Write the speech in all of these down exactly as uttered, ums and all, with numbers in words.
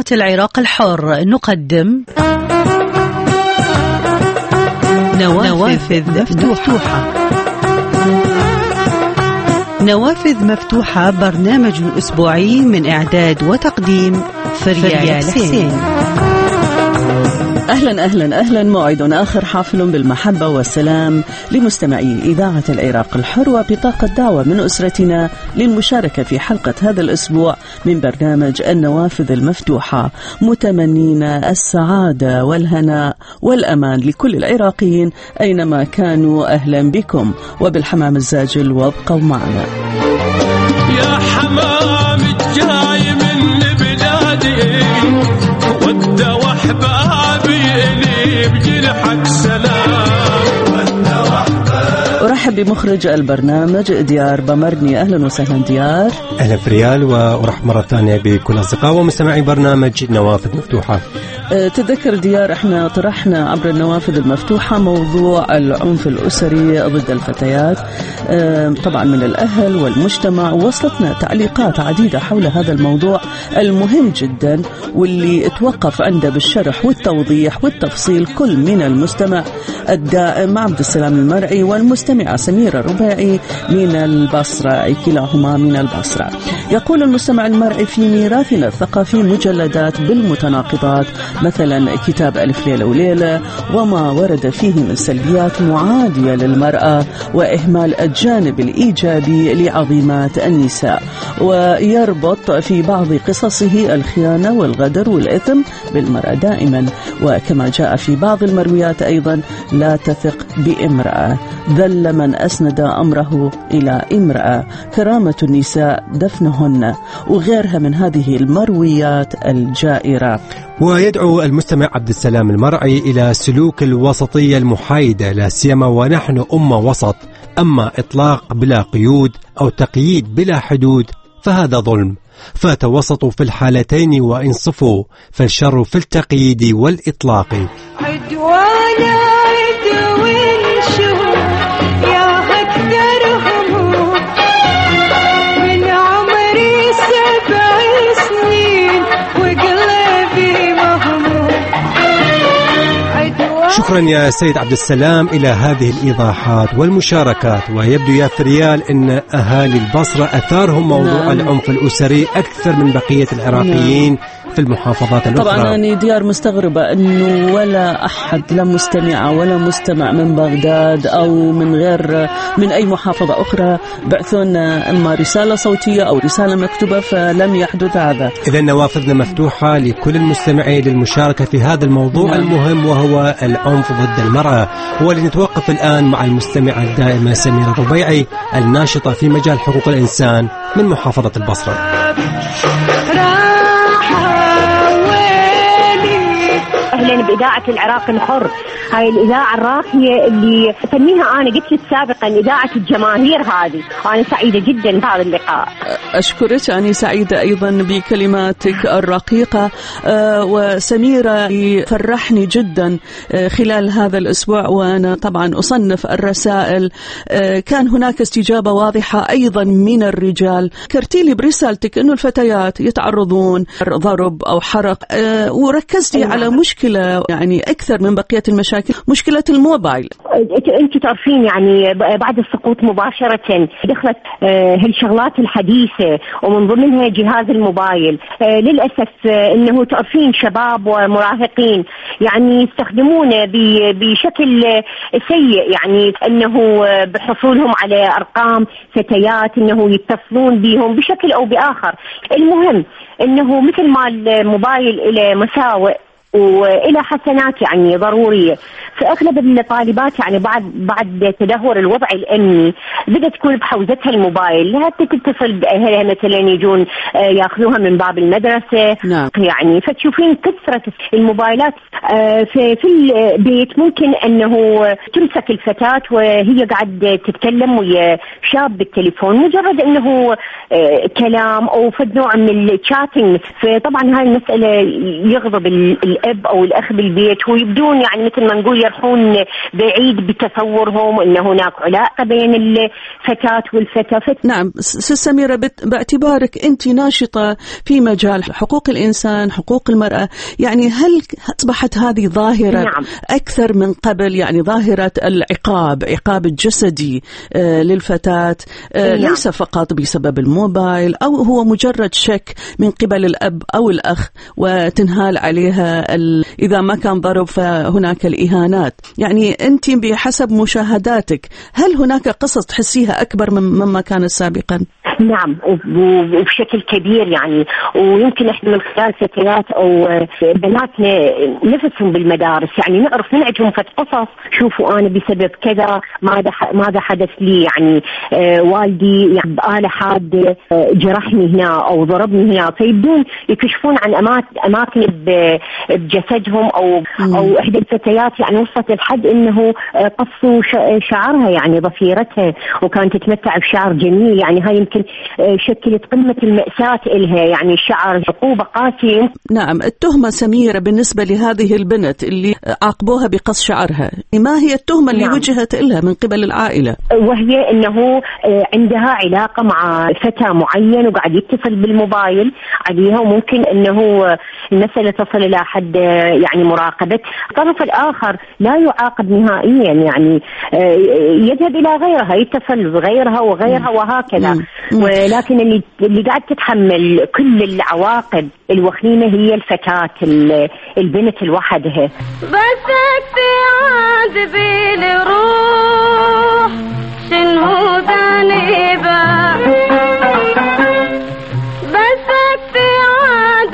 العراق الحر نقدم نوافذ مفتوحة. نوافذ مفتوحة برنامج أسبوعي من إعداد وتقديم فريال حسين. أهلا أهلا أهلا، موعد آخر حافل بالمحبة والسلام لمستمعي إذاعة العراق الحر، وبطاقة دعوة من أسرتنا للمشاركة في حلقة هذا الأسبوع من برنامج النوافذ المفتوحة، متمنين السعادة والهناء والأمان لكل العراقيين أينما كانوا. أهلا بكم، وبالحمام الزاجل وابقوا معنا. يا حمام الجاي من بلادي ود وحبابي لي بجنحك سلام. أرحب بمخرج البرنامج ديار بمرني. أهلا وسهلا ديار. أهلا فريال، وأرحب مرة ثانية بكل أصدقاء ومستمعي برنامج نوافذ مفتوحة. تذكر ديار، احنا طرحنا عبر النوافذ المفتوحة موضوع العنف الأسري ضد الفتيات، طبعا من الأهل والمجتمع، ووصلتنا تعليقات عديدة حول هذا الموضوع المهم جدا، واللي توقف عنده بالشرح والتوضيح والتفصيل كل من المستمع الدائم عبد السلام المرعي والمستمعة سميرة الرباعي من البصرة، كلاهما من البصرة. يقول المستمع المرعي: في ميراثنا الثقافي مجلدات بالمتناقضات، مثلا كتاب ألف ليلة وليلة وما ورد فيه من سلبيات معادية للمرأة وإهمال الجانب الإيجابي لعظيمات النساء، ويربط في بعض قصصه الخيانة والغدر والإثم بالمرأة دائما، وكما جاء في بعض المرويات أيضا: لا تثق بامرأة، ذل من أسند أمره إلى امرأة، كرامة النساء دفنهن، وغيرها من هذه المرويات الجائرة. ويدعو المستمع عبد السلام المرعي إلى سلوك الوسطية المحايدة، لا سيما ونحن أمة وسط. أما إطلاق بلا قيود أو تقييد بلا حدود فهذا ظلم، فتوسطوا في الحالتين وانصفوا، فالشر في التقييد والإطلاق. عدوانا عدوين شو يا أكثرهم من عمري سبع سنين وقلبي مهموم. شكرا يا سيد عبد السلام إلى هذه الإيضاحات والمشاركات. ويبدو يا فريال أن أهالي البصرة أثارهم موضوع نعم. العنف الأسري أكثر من بقية العراقيين نعم. في المحافظات الأخرى. طبعا أنا ديار مستغربة أنه ولا أحد، لا مستمعة ولا مستمع من بغداد أو من غير من أي محافظة أخرى بعثون إما رسالة صوتية أو رسالة مكتوبة، فلم يحدث هذا. إذا نوافذنا مفتوحة لكل المستمعين للمشاركة في هذا الموضوع نعم. المهم، وهو العنف ضد المرأة. ولنتوقف الآن مع المستمعة الدائمة سميرة الربيعي الناشطة في مجال حقوق الإنسان من محافظة البصرة. أهلا بإذاعة العراق الحر، هاي الإذاعة الراقية اللي أسميها أنا، قلت سابقا إذاعة الجماهير هذه. أنا سعيدة جدا بهذا اللقاء. أشكرك، أنا سعيدة أيضا بكلماتك الرقيقة. أه وسميرة فرحني جدا خلال هذا الأسبوع، وأنا طبعا أصنف الرسائل. أه كان هناك استجابة واضحة أيضا من الرجال. كرتيلي برسالتك أنه الفتيات يتعرضون ضرب أو حرق، أه وركزتي أيوة. على مشكلة يعني أكثر من بقية المشاكل، مشكلة الموبايل. أنتوا تعرفين يعني بعد السقوط مباشرة دخلت هالشغلات الحديثة، ومن ضمنها جهاز الموبايل. للأسف أنه تعرفين شباب ومراهقين يعني يستخدمونه بشكل سيء، يعني أنه بحصولهم على أرقام فتيات أنه يتصلون بهم بشكل أو بآخر. المهم أنه مثل ما الموبايل إلى مساوئ وإلى حسنات يعني ضرورية، فأغلب الطالبات يعني بعد بعد تدهور الوضع الأمني بدأت تكون بحوزتها الموبايل، لها تتصل بأهلها مثلا يجون يأخذوها من باب المدرسة نعم. يعني فتشوفين كثرة الموبايلات في في البيت. ممكن أنه تمسك الفتاة وهي قاعدة تتكلم ويا شاب بالتليفون، مجرد أنه كلام أو فد نوع من الشاتنج. فطبعا هاي المسألة يغضب الأب أو الأخ بالبيت ويبدون يعني مثل ما نقول يرحون بعيد بتصورهم أن هناك علاقة بين الفتاة والفتاة. نعم سميرة، باعتبارك أنت ناشطة في مجال حقوق الإنسان حقوق المرأة، يعني هل أصبحت هذه ظاهرة نعم. أكثر من قبل، يعني ظاهرة العقاب عقاب الجسدي آه للفتاة آه نعم. ليس فقط بسبب الموبايل أو هو مجرد شك من قبل الأب أو الأخ وتنهال عليها ال... إذا ما كان ضرب فهناك الإهانات. يعني أنت بحسب مشاهداتك هل هناك قصص تحسيها أكبر مما كانت سابقا؟ نعم وبشكل كبير يعني، ويمكن احنا من خلال فتيات او بناتنا نفسهم بالمدارس يعني نعرف نعجهم في قصص، شوفوا انا بسبب كذا ماذا ماذا حدث لي، يعني آه والدي يعني بآلة حادة آه جرحني هنا او ضربني هنا، فيبدون يكشفون عن اماكن بجسدهم او م. او احدى الفتيات يعني وصلت للحد انه قصوا شعرها يعني ضفيرتها وكانت تتمتع بشعر جميل، يعني هاي يمكن شكلت قمة المأساة إلها، يعني الشعر عقوبة قاسية. نعم التهمة سميرة بالنسبة لهذه البنت اللي عاقبوها بقص شعرها، ما هي التهمة اللي نعم. وجهت إلها من قبل العائلة؟ وهي أنه عندها علاقة مع فتى معين وقاعد يتصل بالموبايل عليها، وممكن أنه المسألة تصل إلى حد يعني مراقبة. الطرف الآخر لا يعاقب نهائيا، يعني يذهب إلى غيرها يتصل بغيرها وغيرها وهكذا، ولكن اللي اللي قاعد تتحمل كل العواقب الوخيمة هي الفتاة البنت الوحدها. بس عاد بالروح شنو ذنبه، بس عاد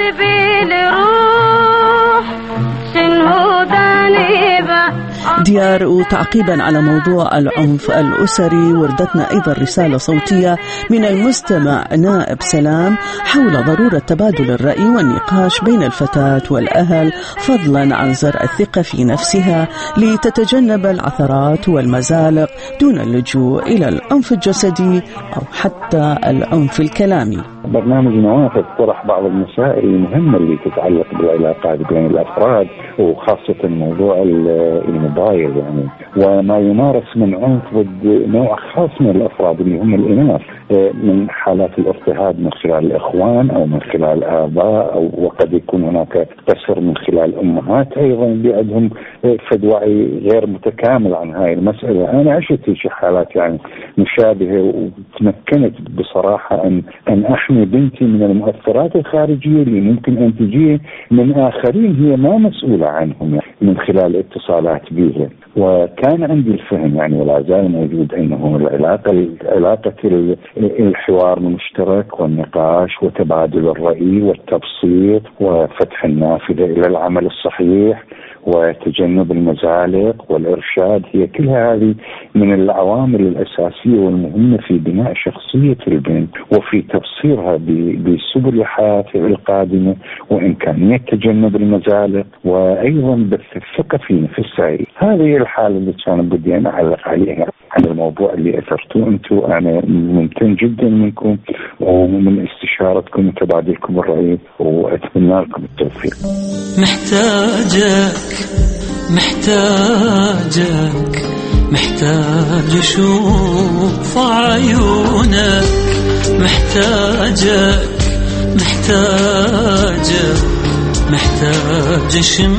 بالروح شنو ذنبه. ديار، وتعقيبا على موضوع العنف الأسري وردتنا أيضا رسالة صوتية من المستمع نائب سلام حول ضرورة تبادل الرأي والنقاش بين الفتاة والأهل فضلا عن زرع الثقة في نفسها لتتجنب العثرات والمزالق دون اللجوء إلى العنف الجسدي أو حتى العنف الكلامي. برنامج نوافذ طرح بعض المسائل المهمة اللي تتعلق بالعلاقات بين الأفراد وخاصة موضوع الموبايل يعني، وما يمارس من عنف ضد نوع خاص من الأفراد اللي هم الإناث من حالات الاضطهاد من خلال الإخوان أو من خلال الآباء، أو وقد يكون هناك قصر من خلال الأمهات أيضا اللي عندهم فد وعي غير متكامل عن هاي المسألة. أنا عشت في حالات يعني مشابهة وتمكنت بصراحة أن أن أحمي بنتي من المؤثرات الخارجية اللي ممكن أن تجي من آخرين هي ما مسؤولة عنهم يعني من خلال اتصالات بها. وكان عندي الفهم يعني ولا زال موجود أنه العلاقة علاقة الحوار المشترك والنقاش وتبادل الرأي والتبسيط وفتح النافذة إلى العمل الصحيح وتجنب المزالق والإرشاد هي كلها هذه من العوامل الأساسية والمهمة في بناء شخصية البنت وفي تبصيرها بسبل حياتها القادمة وإمكانية تجنب المزالق وأيضا بث الثقة في نفسها. هذه الحالة اللي كان بدي أنا أعلق عليها عن الموضوع اللي أثرتوه أنتم. أنا ممتن جدا منكم ومن استشارتكم وتبادلكم الرأي وأتمنى لكم التوفيق. محتاجك محتاجك محتاج أشوف عيونك، محتاجك محتاجك محتاج أشم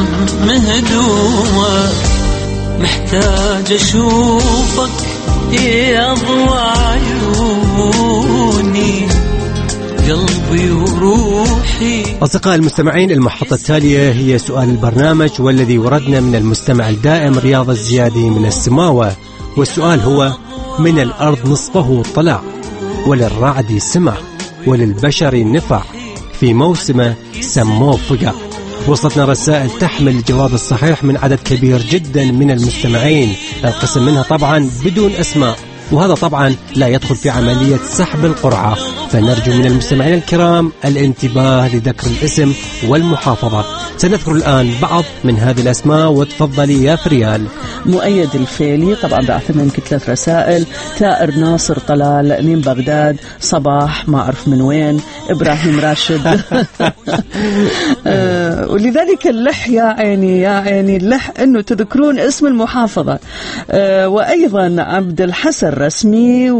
هدومك، محتاج أشوفك يا ضوء عيوني قلبي وروحي. أصدقاء المستمعين، المحطة التالية هي سؤال البرنامج والذي وردنا من المستمع الدائم رياض الزيادي من السماوة، والسؤال هو: من الأرض نصفه طلع وللرعد سمع وللبشر نفع في موسمه سموه فقع. وصلتنا رسائل تحمل الجواب الصحيح من عدد كبير جدا من المستمعين، القسم منها طبعا بدون أسماء، وهذا طبعا لا يدخل في عملية سحب القرعة، فنرجو من المستمعين الكرام الانتباه لذكر الاسم والمحافظة. سنذكر الآن بعض من هذه الأسماء وتفضلي يا فريال. مؤيد الفيلي طبعا بعث لنا يمكن ثلاث رسائل، تائر ناصر طلال من بغداد، صباح ما أعرف من وين، إبراهيم راشد ولذلك اللح يا عيني يا عيني اللح أنه تذكرون اسم المحافظة. أه وأيضا عبد الحسن رسمي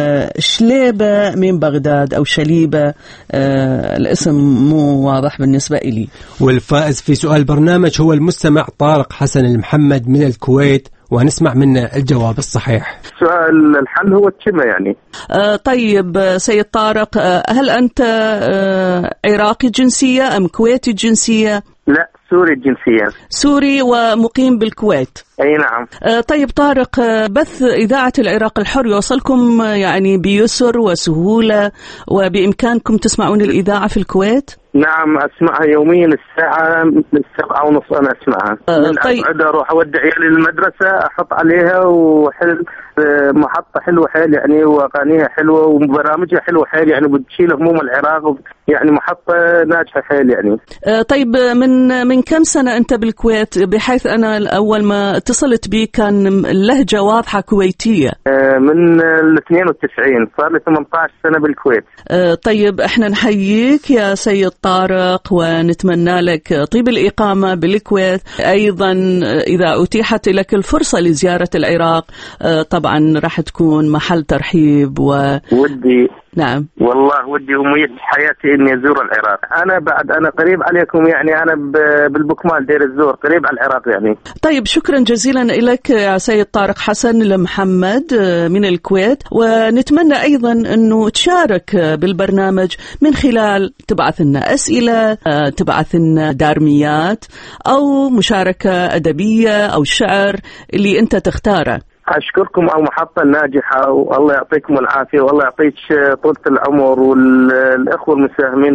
وشليبة من بغداد أو شليبة، أه الاسم مو واضح بالنسبة إلي. والفائز في سؤال برنامج هو المستمع طارق حسن المحمد من الكويت، ونسمع منه الجواب الصحيح. سؤال الحل هو التشمة يعني. آه طيب سيد طارق، آه هل أنت آه عراقي الجنسية أم كويتي الجنسية؟ لا، سوري الجنسية. سوري ومقيم بالكويت. أي نعم. آه طيب طارق، آه بث إذاعة العراق الحر يوصلكم آه يعني بيسر وسهولة وبإمكانكم تسمعون الإذاعة في الكويت؟ نعم، أسمعها يوميا الساعة السبعة ونص أنا أسمعها. آه طيب. أروح أودع عيالي للمدرسة أحط عليها وحل محطة حلوة حيل يعني، وأغانيها حلوة وبرامجها حلوة حيل يعني، بتشيل هموم العراق يعني، محطة ناجحة حيل يعني. آه طيب من من كم سنة أنت بالكويت؟ بحيث أنا أول ما اتصلت بي كان اللهجة واضحة كويتية. آه من ال اثنين وتسعين، صار لي ثمانية عشر سنة بالكويت. آه طيب احنا نحييك يا سيد طارق ونتمنى لك طيب الإقامة بالكويت. أيضا إذا أتيحت لك الفرصة لزيارة العراق آه طبعا راح تكون محل ترحيب. و ودي نعم والله ودي أمنية حياتي إني أزور العراق. أنا بعد أنا قريب عليكم يعني، أنا بالبكمال دير الزور قريب على العراق يعني. طيب شكرا جزيلا لك يا سيد طارق حسن المحمد من الكويت، ونتمنى أيضا أنه تشارك بالبرنامج من خلال تبعث لنا أسئلة، تبعث لنا دارميات أو مشاركة أدبية أو شعر اللي أنت تختاره. أشكركم على محطة ناجحة، والله يعطيكم العافية، والله يعطيك طولة العمر، والإخوة المساهمين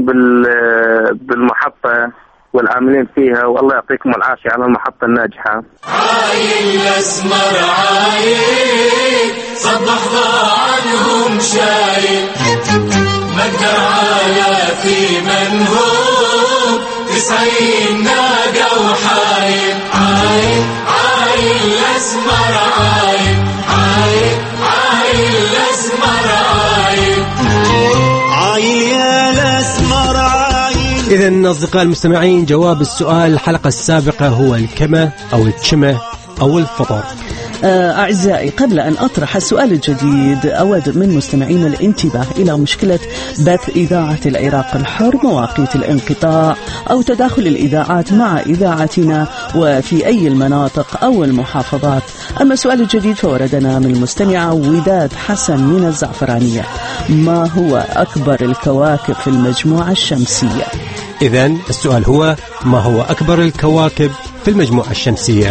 بالمحطة والعاملين فيها، والله يعطيكم العافية على المحطة الناجحة. عايل الأسمر عايل صبح ضاع عنهم شايل، مقدر على في منهوب تسعين ناقة وحايل. عايل عايل الأسمر عايل عايل عايل الأسمر عايل عايل يا الأسمر عايل. إذن أصدقاء المستمعين، جواب السؤال الحلقة السابقة هو الكمة أو التشمة أو الفطر. أعزائي، قبل أن أطرح السؤال الجديد أود من مستمعين الانتباه إلى مشكلة بث إذاعة العراق الحر، مواقيت الانقطاع أو تداخل الإذاعات مع إذاعتنا وفي أي المناطق أو المحافظات. أما السؤال الجديد فوردنا من المستمعة وداد حسن من الزعفرانية: ما هو أكبر الكواكب في المجموعة الشمسية؟ إذن السؤال هو: ما هو أكبر الكواكب في المجموعة الشمسية؟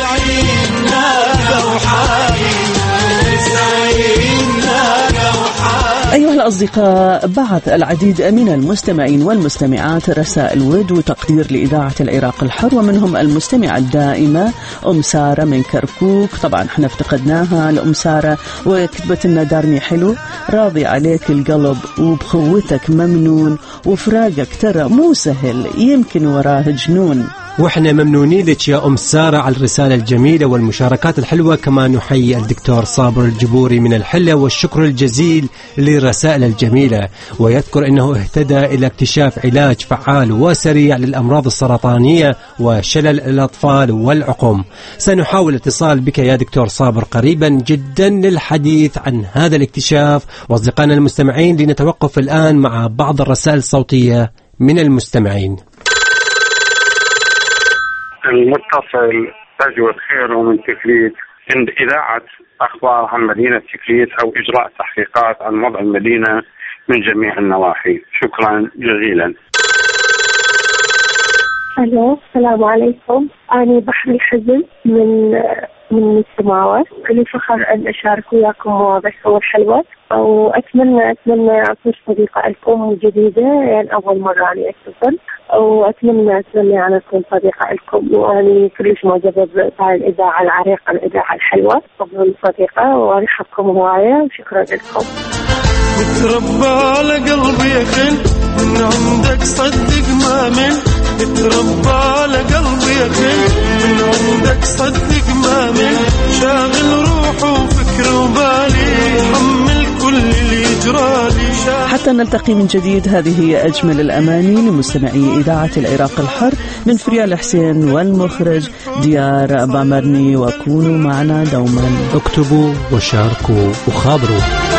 أيها الأصدقاء، بعث العديد من المستمعين والمستمعات رسائل ود وتقدير لإذاعة العراق الحر، ومنهم المستمعة الدائمة أم سارة من كركوك. طبعا احنا افتقدناها لأم سارة، وكتبت لنا دارمي حلو: راضي عليك القلب وبخوتك ممنون، وفراقك ترى مو سهل يمكن وراه جنون. وإحنا ممنونين لك يا أم سارة على الرسالة الجميلة والمشاركات الحلوة. كما نحيي الدكتور صابر الجبوري من الحلة، والشكر الجزيل للرسائل الجميلة، ويذكر أنه اهتدى إلى اكتشاف علاج فعال وسريع للأمراض السرطانية وشلل الأطفال والعقم. سنحاول اتصال بك يا دكتور صابر قريبا جدا للحديث عن هذا الاكتشاف. وأصدقائنا المستمعين، لنتوقف الآن مع بعض الرسائل الصوتية من المستمعين. المتصل أرجو الخير ومن تكليف عند إذاعة أخبار عن مدينة تكليف أو إجراء تحقيقات عن وضع المدينة من جميع النواحي. شكرا جزيلا. ألو، السلام عليكم. أنا بحر الحزن من من السماوات. لي فخر أن أشارك وياكم مواضيع حلوة، وأتمنى أتمنى أكون صديقة لكم جديدة، يعني أول مرة أنا أتصل، وأتمنى أتمنى أن أكون صديقة لكم، وأنا كلش معجبة بهاي الإذاعة العريقة، الإذاعة الحلوة. أفضل صديقة وأرحبكم هواية، وشكرا لكم. تربى على قلبي يا خل، من عندك صدق ما من تربى على قلبي يا خل، من عندك صدق ما من شاغل روحه وفكر وبالي، حمل كل اللي وجرالي شاهد. حتى نلتقي من جديد، هذه هي أجمل الأماني لمستمعي إذاعة العراق الحر من فريال حسين والمخرج ديار بامرني، وكونوا معنا دوما. اكتبوا وشاركوا وخابروا.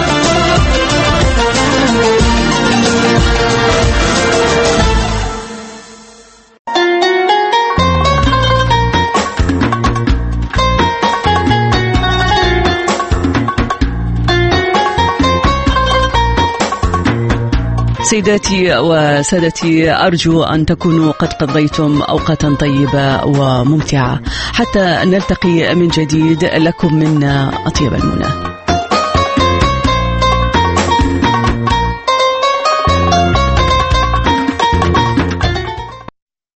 سيداتي وسادتي، أرجو أن تكونوا قد قضيتم أوقاتا طيبة وممتعة. حتى نلتقي من جديد، لكم منا أطيب المنى.